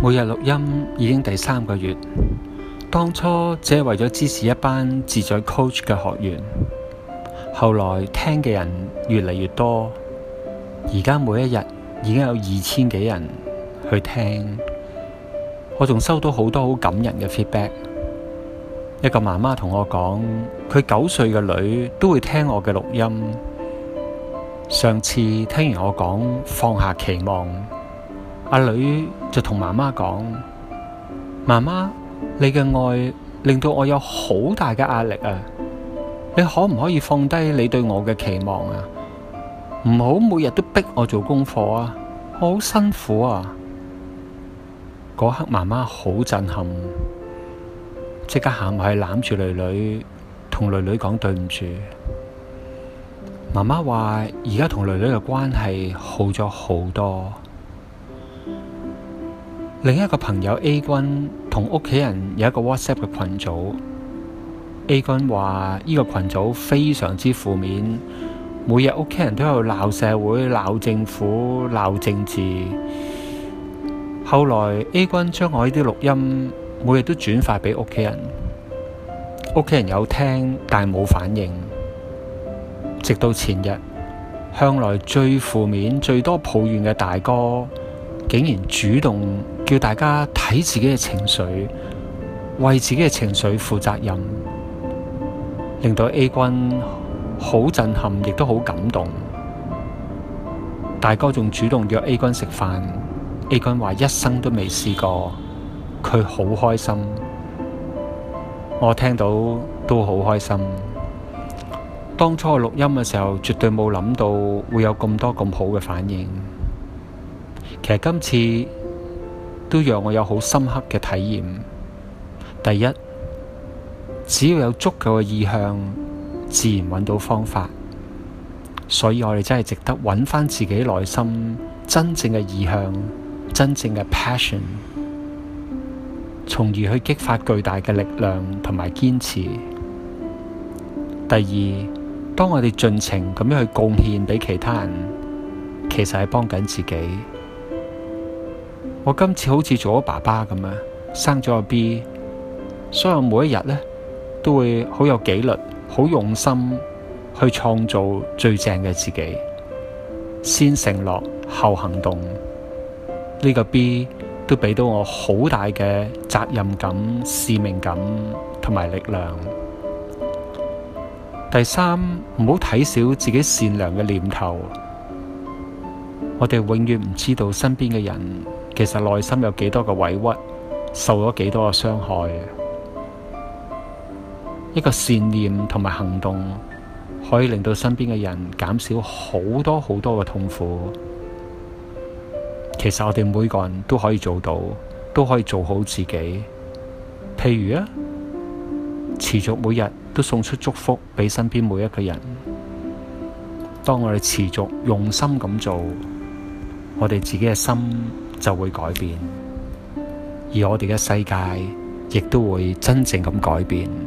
每日錄音已經第3個月，當初只係為咗支持一班自在 coach 嘅學員，後來聽嘅人越嚟越多，而家每一日已經有2000幾人去聽。我仲收到好多好感人嘅 feedback。一個媽媽同我講，佢9歲嘅女都會聽我嘅錄音。上次聽完我講放下期望，阿女就同媽媽講：媽媽，你嘅愛令到我有好大嘅壓力啊！你可唔可以放低你對我嘅期望啊？唔好每日都逼我做功課啊！我好辛苦啊！嗰刻媽媽好震撼，即刻行埋去攬住女女，同女女講對唔住。媽媽話而家同女女嘅關係好咗好多。另一個朋友 A 君同屋企人有一個 WhatsApp 嘅群組。A 君話呢個群組非常之負面，每日屋企人都喺度鬧社會、鬧政府、鬧政治。後來 A 君將我呢啲錄音每日都轉發俾屋企人，屋企人有聽但係冇反應。直到前日，向來最負面、最多抱怨嘅大哥，竟然主動叫大家睇自己嘅情緒，為自己嘅情緒負責任，令到 A 君好震撼，亦都好感動。大哥仲主動約 A 君食飯，A 君話一生都未試過，佢好開心。我聽到都好開心。當初我錄音嘅時候，絕對冇諗到會有咁多咁好嘅反應。其實今次都讓我有好深刻嘅體驗。第一，只要有足夠嘅意向，自然揾到方法。所以我哋真係值得揾返自己內心真正嘅意向，真正嘅 passion， 從而去激發巨大嘅力量同埋堅持。第二，當我哋盡情咁樣去貢獻俾其他人，其實係幫緊自己。我今次好似做咗爸爸咁樣，生咗個 B， 所以我每一日呢都會好有紀律、好用心去創造最正嘅自己。先承諾後行動，呢個 B 都俾到我好大嘅責任感、使命感同埋力量。第三，唔好睇小自己善良嘅念頭。我哋永遠唔知道身邊嘅人其實內心有幾多嘅委屈，受咗幾多嘅傷害。一個善念同埋行動，可以令到身邊嘅人減少好多好多嘅痛苦。其實我哋每個人都可以做到，都可以做好自己。譬如持續每日都送出祝福俾身邊每一個人。當我哋持續用心咁做，我哋自己嘅心就會改變，而我哋嘅世界亦都會真正咁改變。